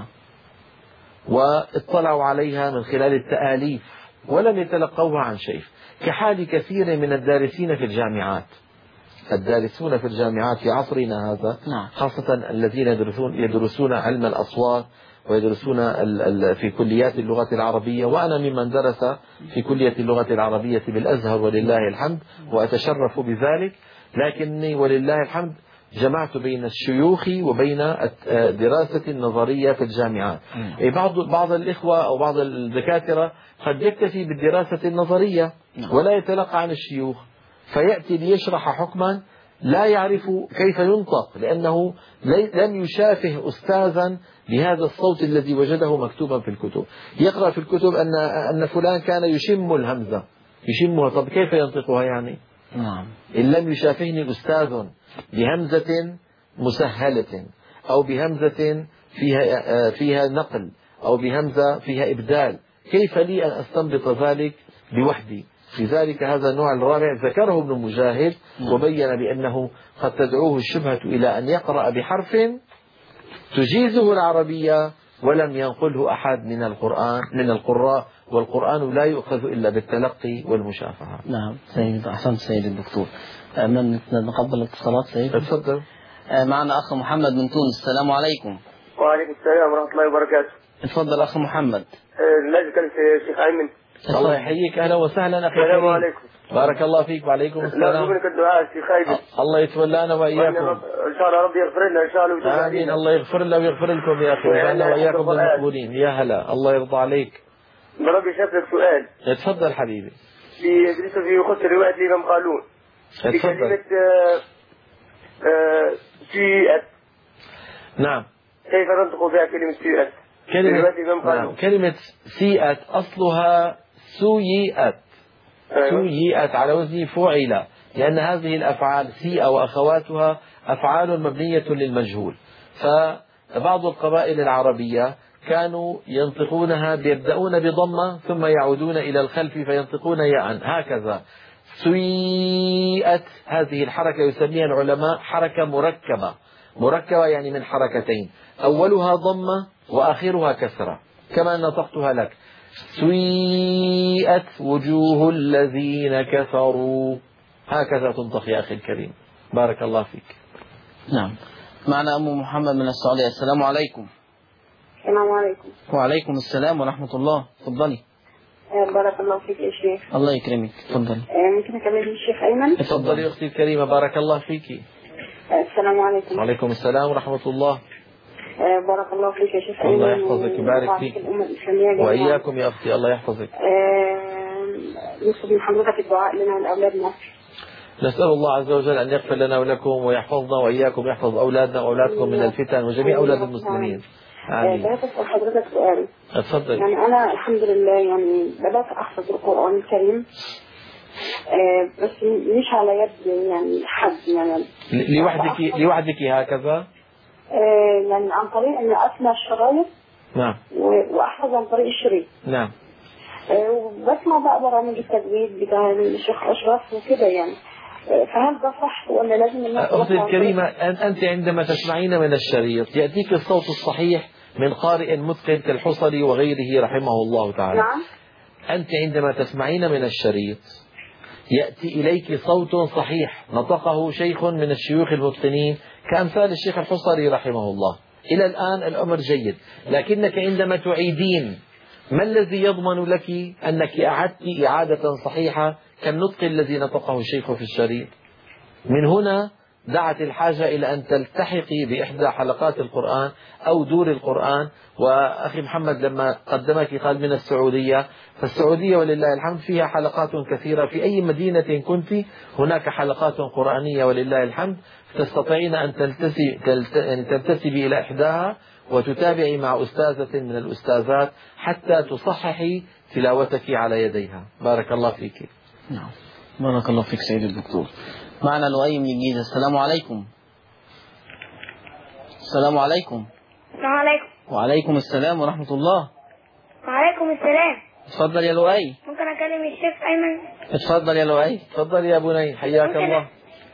واطلعوا عليها من خلال التآليف ولم يتلقوها عن شيخ، كحال كثير من الدارسين في الجامعات. الدارسون في الجامعات في عصرنا هذا، خاصة الذين يدرسون علم الأصوات ويدرسون في كليات اللغة العربية، وأنا ممن درس في كلية اللغة العربية بالأزهر ولله الحمد وأتشرف بذلك، لكني ولله الحمد جمعت بين الشيوخ وبين دراسة النظرية في الجامعات. بعض الإخوة أو بعض الدكاترة قد يكتفي بالدراسة النظرية ولا يتلقى عن الشيوخ، فيأتي ليشرح حكما لا يعرف كيف ينطق، لأنه لم يشافه أستاذا بهذا الصوت الذي وجده مكتوبا في الكتب. يقرأ في الكتب أن فلان كان يشم الهمزة، يشمها، طب كيف ينطقها يعني؟ إن لم يشافهني أستاذ بهمزة مسهلة أو بهمزة فيها نقل أو بهمزة فيها إبدال، كيف لي أن أستنبط ذلك بوحدي؟ لذلك هذا النوع الرابع ذكره ابن مجاهد وبين بأنه قد تدعوه الشبهة إلى أن يقرأ بحرف تجيزه العربية ولم ينقله أحد من القراء، والقرآن لا يؤخذ إلا بالتلقي والمشافهة. نعم سيد، أحسنت سيد الدكتور. نقبل الاتصالات سيد. تفضل. معنا أخ محمد من تونس. السلام عليكم. وعليكم السلام ورحمة الله وبركاته. تفضل أخ محمد. لازم كان في الشيخ أيمن. الله يحييك، أهلا وسهلا أخي الكريم. السلام عليكم. بارك الله فيك. وعليكم السلام. لا منك الدعاء الشيخ أيمن. الله يتولانا وإياكم. إن شاء الله ربي يغفر لنا إن شاء الله. آمين. الله يغفر لنا ويغفر لكم يا أخي، وجعلنا وإياكم من المقبولين. يا هلا، الله يرضى عليك. ربي شاف لك سؤال. تفضل حبيبي. في يخص رواية الإمام قالون. في كلمة سيئت. نعم. كيف ننطق بها كلمة سيئت؟ كلمة سيئت أصلها سيئت. سيئت على وزن فعل، لأن هذه الأفعال سيئة وأخواتها أفعال مبنية للمجهول. فبعض القبائل العربية كانوا ينطقونها بيبدأون بضمة ثم يعودون إلى الخلف فينطقون ياء هكذا. سيئت هذه الحركة يسميها العلماء حركة مركبة يعني من حركتين، أولها ضمة وآخرها كسرة، كما نطقتها لك. سيئت وجوه الذين كفروا، هكذا تنطق يا أخي الكريم. بارك الله فيك. نعم. معنا أم محمد من السعودية. السلام عليكم. السلام عليكم. وعليكم السلام ورحمة الله. تفضلي. بارك الله فيك يا شيخ. الله يكرمك. تفضلي. ممكن أكلم الشيخ أيمن؟ تفضلي أختي الكريمة، بارك الله فيك. السلام عليكم. وعليكم السلام ورحمة الله. بارك الله فيك يا شيخ أيمن. الله يحفظك ويبارك فيك وإياكم يا أختي، الله يحفظك. نطلب من حضرتك الدعاء لنا ولأولادنا. نسأل الله عز وجل أن يغفر لنا ولكم ويحفظنا وإياكم، يحفظ أولادنا وأولادكم من الفتن وجميع أولاد المسلمين. آمين. بدأت أسأل حضرتك سؤال. اتفضل. يعني أنا الحمد لله يعني بدأت أحفظ القرآن الكريم، بس مش على يد يعني حد يعني. لوحدك هكذا؟ يعني عن طريق أن أسمع الشرايط. نعم. وأحفظ عن طريق الشريط. نعم. وبسمع بقى برامج التجويد بتاع الشيخ أشرف وكده يعني. فهل ده صح ولا لازم؟ أختي الكريمة، أنت عندما تسمعين من الشريط يأتيك الصوت الصحيح من قارئ متقن كالحصري وغيره رحمه الله تعالى. نعم. أنت عندما تسمعين من الشريط يأتي إليك صوت صحيح نطقه شيخ من الشيوخ المتقنين كأمثال الشيخ الحصري رحمه الله. إلى الآن الأمر جيد، لكنك عندما تعيدين ما الذي يضمن لك أنك أعدت إعادة صحيحة كالنطق الذي نطقه الشيخ في الشريط؟ من هنا دعت الحاجة إلى أن تلتحقي بإحدى حلقات القرآن أو دور القرآن. وأخي محمد لما قدمك قال من السعودية، فالسعودية ولله الحمد فيها حلقات كثيرة، في أي مدينة كنت هناك حلقات قرآنية ولله الحمد، تستطيعين أن تنتسبي إلى إحداها وتتابعي مع أستاذة من الأستاذات حتى تصححي تلاوتك على يديها. بارك الله فيك. نعم. بارك الله فيك سيد الدكتور. معنا لؤي من الجيزة. السلام عليكم. السلام عليكم. السلام عليكم. وعليكم السلام ورحمة الله. وعليكم السلام. اتفضل يا لؤي. ممكن أكلم الشيخ أيمن؟ اتفضل يا لؤي. اتفضل يا بني، حياك الله.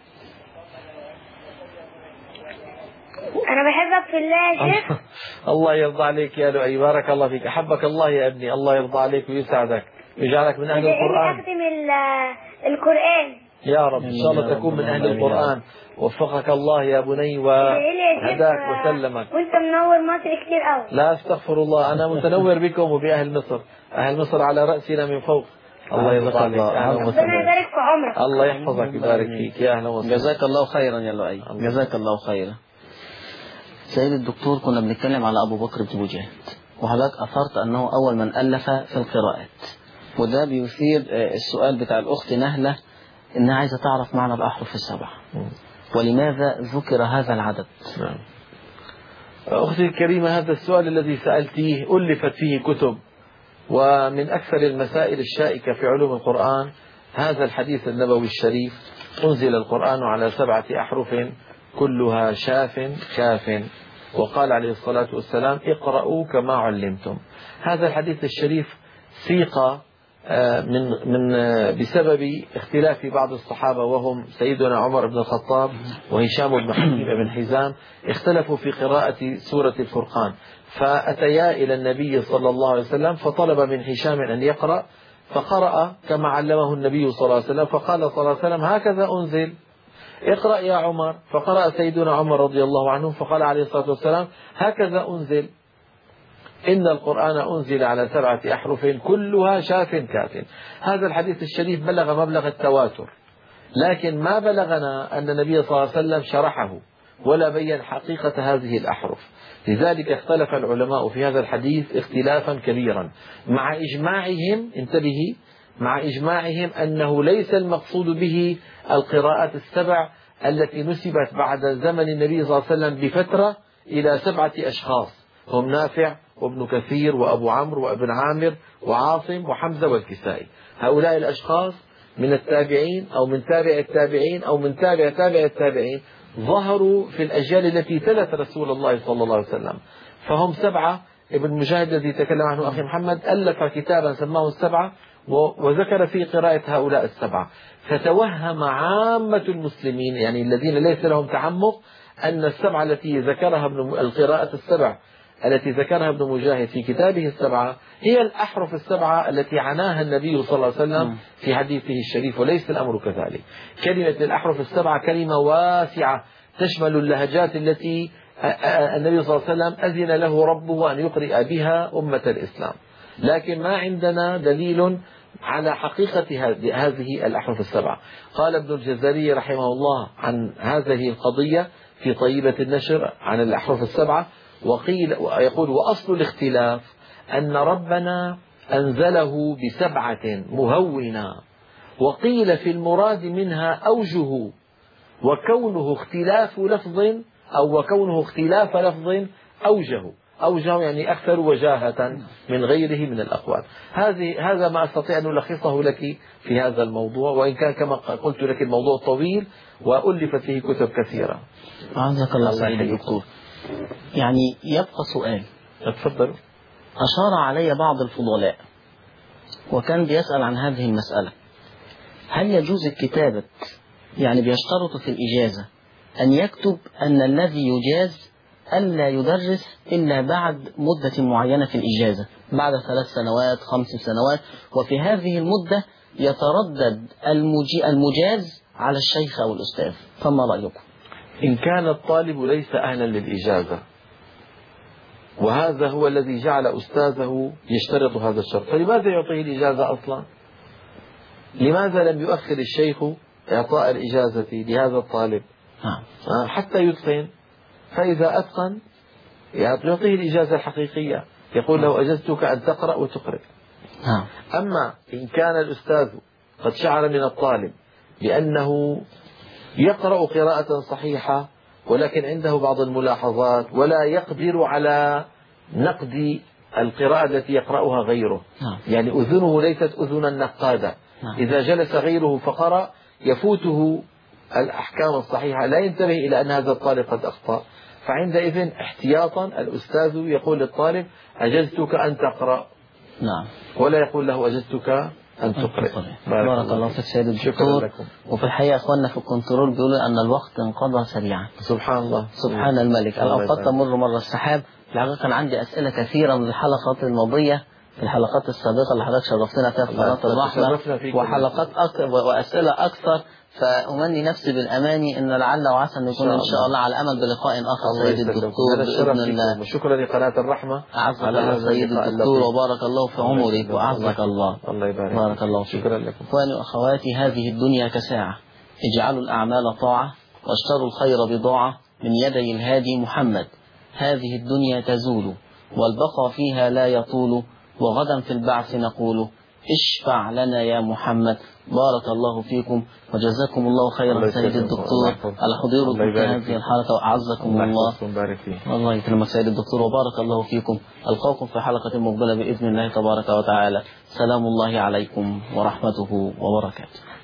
أنا بحبك في الله يا شيخ. الله يرضى عليك يا لؤي، بارك الله فيك. أحبك الله يا ابني، الله يرضى عليك ويسعدك ويجعلك من أهل القرآن. أختم القرآن يا رب إن شاء الله تكون من أهل القرآن. وفقك الله يا بني وهداك وسلمك. وانت منور مصر كتير قوي. لا استغفر الله، أنا متنور بكم وبأهل مصر. أهل مصر على رأسنا من فوق، الله يرضى عليك. ربنا يبارك في عمرك. الله يحفظك ويبارك فيك. يا أهلا وسهلا. جزاك الله خيرا يا لؤي، جزاك الله خيرا. سيد الدكتور، كنا بنتكلم على أبو بكر بن مجاهد، وحضرتك أثرت أنه أول من ألف في القراءات، وده بيثير السؤال بتاع الأخت نهلة إنها عايزة تعرف معنى الأحرف السبع ولماذا ذكر هذا العدد. أختي الكريمة، هذا السؤال الذي سألتيه ألفت فيه كتب، ومن أكثر المسائل الشائكة في علوم القرآن هذا الحديث النبوي الشريف: أنزل القرآن على 7 أحرف كلها شاف كاف، وقال عليه الصلاة والسلام: اقرأوا كما علمتم. هذا الحديث الشريف سيق بسبب اختلاف بعض الصحابة، وهم سيدنا عمر بن الخطاب وهشام بن حكيم بن حزام، اختلفوا في قراءة سورة الفرقان، فأتيا إلى النبي صلى الله عليه وسلم فطلب من هشام أن يقرأ، فقرأ كما علمه النبي صلى الله عليه وسلم، فقال صلى الله عليه وسلم: هكذا أنزل، اقرأ يا عمر. فقرأ سيدنا عمر رضي الله عنه فقال عليه الصلاة والسلام: هكذا أنزل، إن القرآن أنزل على 7 أحرف كلها شاف كاف. هذا الحديث الشريف بلغ مبلغ التواتر، لكن ما بلغنا أن النبي صلى الله عليه وسلم شرحه ولا بين حقيقة هذه الأحرف. لذلك اختلف العلماء في هذا الحديث اختلافا كبيرا، مع إجماعهم، انتبهي، مع إجماعهم أنه ليس المقصود به القراءات السبع التي نسبت بعد زمن النبي صلى الله عليه وسلم بفترة إلى 7 أشخاص، هم نافع وابن كثير وأبو عمرو وابن عامر وعاصم وحمزة والكسائي. هؤلاء الأشخاص من التابعين أو من تابع التابعين أو من تابع تابع التابعين ظهروا في الأجيال التي تلت رسول الله صلى الله عليه وسلم، فهم 7. ابن مجاهد الذي تكلم عنه أخي محمد ألف كتابا سماه 7 وذكر في قراءة هؤلاء 7، فتوهم عامة المسلمين، يعني الذين ليس لهم تعمق، أن 7 التي ذكرها القراءة 7 التي ذكرها ابن مجاهد في كتابه 7 هي الأحرف 7 التي عناها النبي صلى الله عليه وسلم في حديثه الشريف، وليس الأمر كذلك. كلمة الأحرف 7 كلمة واسعة تشمل اللهجات التي النبي صلى الله عليه وسلم أذن له ربه أن يقرئ بها أمة الإسلام، لكن ما عندنا دليل على حقيقة هذه الأحرف 7. قال ابن الجزري رحمه الله عن هذه القضية في طيبة النشر عن الأحرف 7، وقيل يقول: وأصل الاختلاف أن ربنا أنزله ب7 مهونا، وقيل في المراد منها أوجه، وكونه اختلاف لفظ أو وكونه اختلاف لفظ أوجه يعني أكثر وجاهة من غيره من الأقوال. هذا ما أستطيع أن ألخصه لك في هذا الموضوع، وإن كان كما قلت لك الموضوع طويل وألفت فيه كتب كثيرة. عزك الله سعيد الدكتور. يعني يبقى سؤال، اتفضل. أشار علي بعض الفضلاء وكان بيسأل عن هذه المسألة: هل يجوز الكتابة، يعني بيشترط في الإجازة أن يكتب أن الذي يجاز ألا يدرس إلا بعد مدة معينة في الإجازة، بعد 3 سنوات 5 سنوات، وفي هذه المدة يتردد المجاز على الشيخ أو الأستاذ، فما رأيكم؟ إن كان الطالب ليس أهلا للإجازة، وهذا هو الذي جعل أستاذه يشترط هذا الشرط، فلماذا يعطيه الإجازة أصلا؟ لماذا لم يؤخر الشيخ إعطاء الإجازة لهذا الطالب حتى يتقن؟ فإذا أتقن يعطيه الإجازة الحقيقية، يقول له: أجزتك أن تقرأ وتقرأ. أما إن كان الأستاذ قد شعر من الطالب بأنه يقرأ قراءة صحيحة ولكن عنده بعض الملاحظات ولا يقدر على نقد القراءة التي يقرأها غيره، يعني أذنه ليست أذنا نقادة، إذا جلس غيره فقرأ يفوته الأحكام الصحيحة، لا ينتبه إلى أن هذا الطالب قد أخطأ، فعندئذ احتياطا الأستاذ يقول للطالب: أجزتك أن تقرأ، ولا يقول له: أجزتك أن تقرأ. بارك الله فيك سيد الدكتور. وفي الحقيقة أخواننا في الكنترول بيقولوا أن الوقت انقضى سريعا. سبحان الله، سبحان الملك. الأوقات تمر مر السحاب. الحقيقة كان عندي أسئلة كثيرة من الحلقات الماضية في الحلقات السابقة اللي حضرتك شرفتنا فيها في قناة الرحمة، وحلقات أكثر وأسئلة أكثر، فأمني نفسي بالأماني أن لعل وعسى أن يكون إن شاء الله على الأمل بلقاء آخر سيد الدكتور بإذن الله. شكرا لقناة الرحمة على هذا سيد الدكتور، وبارك الله في عمرك وأعزك الله. الله يبارك. بارك الله فيك. شكرا لكم. إخواني وأخواتي، هذه الدنيا كساعة، اجعلوا الأعمال طاعة واشتروا الخير بضاعة من يدي الهادي محمد. هذه الدنيا تزول والبقاء فيها لا يطول، وغدا في البعث نقول اشفع لنا يا محمد. بارك الله فيكم وجزاكم الله خيرا سيد الدكتور على حضوركم في هذه الحلقة، وأعزكم الله. الله يكرمك سيد الدكتور وبارك الله فيكم. ألقاكم في حلقة مقبلة بإذن الله تبارك وتعالى. سلام الله عليكم ورحمته وبركاته.